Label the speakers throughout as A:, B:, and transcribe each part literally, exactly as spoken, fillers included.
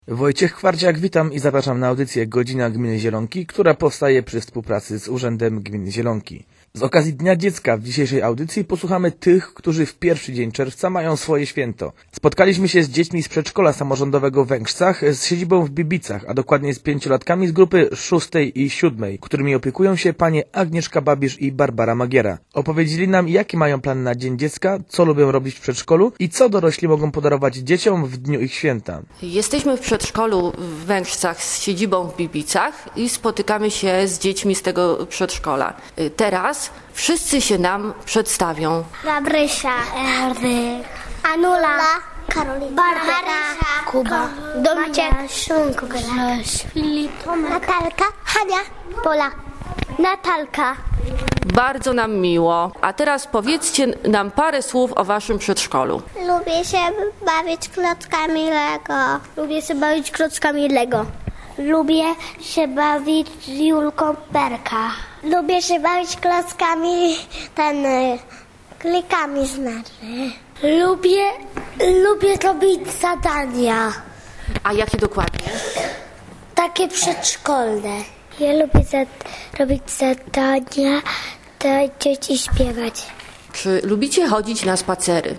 A: Wojciech Kwarciak, witam i zapraszam na audycję Godzina Gminy Zielonki, która powstaje przy współpracy z Urzędem Gminy Zielonki. Z okazji Dnia Dziecka w dzisiejszej audycji posłuchamy tych, którzy w pierwszy dzień czerwca mają swoje święto. Spotkaliśmy się z dziećmi z przedszkola samorządowego w Węgrzcach z siedzibą w Bibicach, a dokładnie z pięciolatkami z grupy szóstej i siódmej, którymi opiekują się panie Agnieszka Babisz i Barbara Magiera. Opowiedzieli nam, jakie mają plany na Dzień Dziecka, co lubią robić w przedszkolu i co dorośli mogą podarować dzieciom w dniu ich święta.
B: Jesteśmy w przedszkolu w Węgrzcach z siedzibą w Bibicach i spotykamy się z dziećmi z tego przedszkola. Teraz wszyscy się nam przedstawią.
C: Gabrysia, Erdy, Anula, Karolina, Barbara, Kuba, Domiciek, Szunko, Filip, Natalka, Hania, Pola, Natalka.
B: Bardzo nam miło. A teraz powiedzcie nam parę słów o waszym przedszkolu.
C: Lubię się bawić klockami Lego. Lubię się bawić klockami Lego. Lubię się bawić z Julką Perka. Lubię się bawić klockami, ten, klikami znaczy. Lubię, lubię robić zadania.
B: A jakie dokładnie?
C: Takie przedszkolne. Ja lubię za- robić zadania, tańczyć i śpiewać.
B: Czy lubicie chodzić na spacery?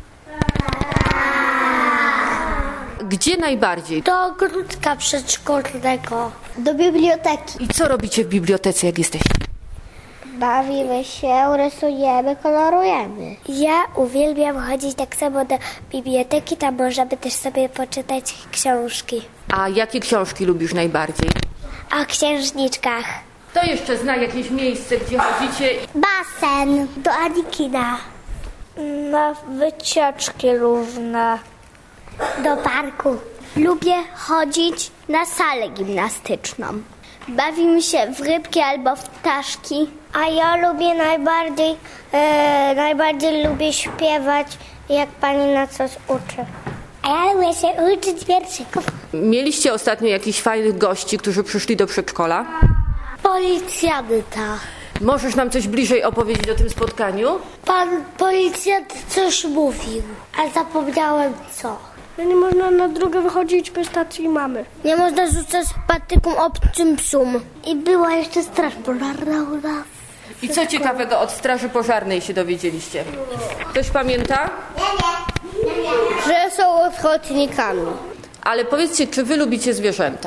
B: Gdzie najbardziej?
C: Do ogródka przedszkolnego. Do biblioteki.
B: I co robicie w bibliotece, jak jesteście?
C: Bawimy się, rysujemy, kolorujemy. Ja uwielbiam chodzić tak samo do biblioteki, tam możemy też sobie poczytać książki.
B: A jakie książki lubisz najbardziej?
C: O księżniczkach.
B: Kto jeszcze zna jakieś miejsce, gdzie chodzicie?
C: Basen. Do Anikina. Na wycieczki różne. Do parku. Lubię chodzić na salę gimnastyczną. Bawimy się w rybki albo w ptaszki. A ja lubię najbardziej, e, najbardziej lubię śpiewać, jak pani na coś uczy. A ja lubię się uczyć wierszyków.
B: Mieliście ostatnio jakichś fajnych gości, którzy przyszli do przedszkola?
C: Policjanta.
B: Możesz nam coś bliżej opowiedzieć o tym spotkaniu?
C: Pan policjant coś mówił, a zapomniałem co. Nie można na drogę wychodzić bez stacji mamy. Nie można rzucać patyką obcym psom. I była jeszcze straż pożarna u nas.
B: I co ciekawego od straży pożarnej się dowiedzieliście? Ktoś pamięta?
C: Że są ochotnikami.
B: Ale powiedzcie, czy wy lubicie zwierzęta?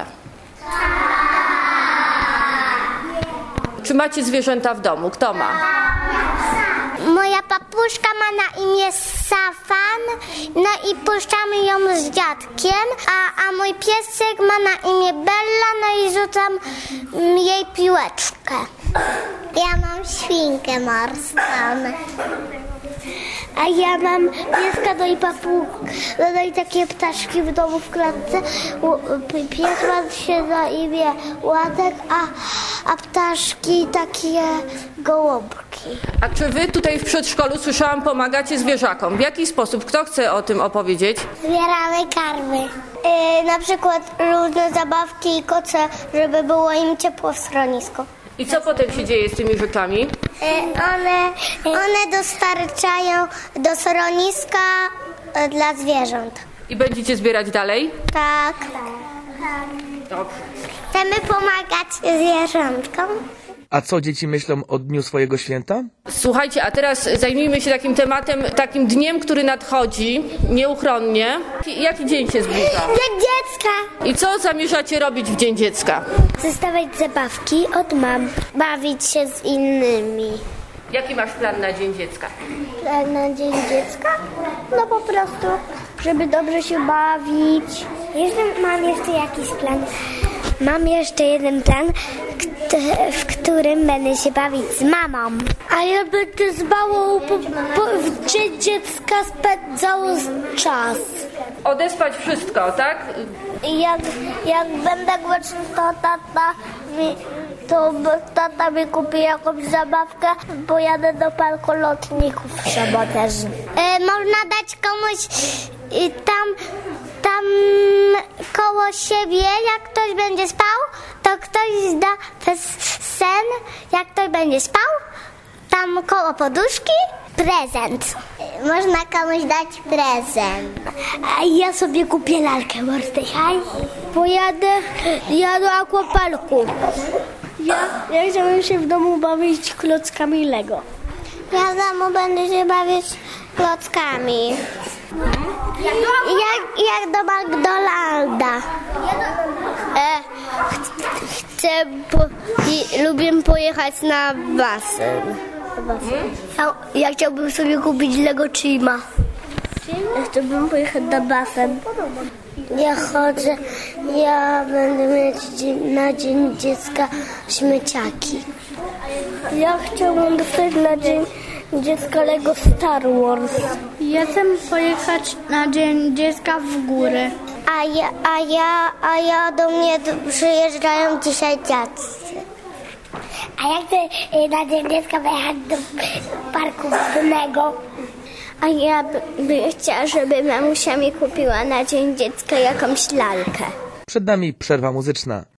B: Czy macie zwierzęta w domu? Kto ma?
C: Moja papuszka ma na imię Safan, no i puszczamy ją z dziadkiem, a, a mój piesek ma na imię Bella, no i rzucam mm, jej piłeczkę. Ja mam świnkę morską. A ja mam pieska, no i papułkę, no i takie ptaszki w domu w klatce. Pies ma się na imię Ładek, a, a ptaszki takie gołąbki.
B: A czy wy tutaj w przedszkolu, słyszałam, pomagacie zwierzakom? W jaki sposób? Kto chce o tym opowiedzieć?
C: Zbieramy karmy. Yy, na przykład różne zabawki i koce, żeby było im ciepło w schronisku.
B: I co potem się dzieje z tymi rzeczami?
C: Yy, one, one dostarczają do schroniska yy, dla zwierząt.
B: I będziecie zbierać dalej?
C: Tak.
B: Dobrze.
C: Chcemy pomagać zwierzątkom.
A: A co dzieci myślą o dniu swojego święta?
B: Słuchajcie, a teraz zajmijmy się takim tematem, takim dniem, który nadchodzi nieuchronnie. Jaki dzień się zbliża?
C: Dzień dziecka.
B: I co zamierzacie robić w Dzień Dziecka?
C: Zostawiać zabawki od mam. Bawić się z innymi.
B: Jaki masz plan na Dzień Dziecka?
C: Plan na Dzień Dziecka? No po prostu, żeby dobrze się bawić. Jeszcze mam jeszcze jakiś plan. Mam jeszcze jeden plan, w którym będę się bawić z mamą. A ja będę z mamą po, po, w Dzień Dziecka spędzał czas.
B: Odespać wszystko, tak?
C: I jak, jak będę głośny, to tata mi, to tata mi kupi jakąś zabawkę, pojadę do parku lotników w sobotę. E, można dać komuś i tam, tam koło siebie, jak ktoś będzie spał, to ktoś da sen, jak ktoś będzie spał, tam koło poduszki prezent. Można komuś dać prezent. A ja sobie kupię lalkę Mordechaj. Pojadę ja do aquaparku. Ja, ja chciałbym się w domu bawić klockami Lego. Ja w domu będę się bawić klockami. Jak, jak do McDonalda. E, ch- chcę, po, i, lubię pojechać na basen. Ja, ja chciałbym sobie kupić Lego Chima. Ja chciałbym pojechać na basen. Ja chodzę, ja będę mieć dzień, na Dzień Dziecka śmieciaki. Ja chciałbym dostać na Dzień Dziecka Lego Star Wars.
D: Ja chcę pojechać na Dzień Dziecka w góry.
C: A ja, a ja, a ja do mnie przyjeżdżają dzisiaj dziadcy. A ja chcę na Dzień Dziecka pojechać do parku wodnego. A ja bym chciała, żeby mamusia mi kupiła na Dzień Dziecka jakąś lalkę.
A: Przed nami przerwa muzyczna.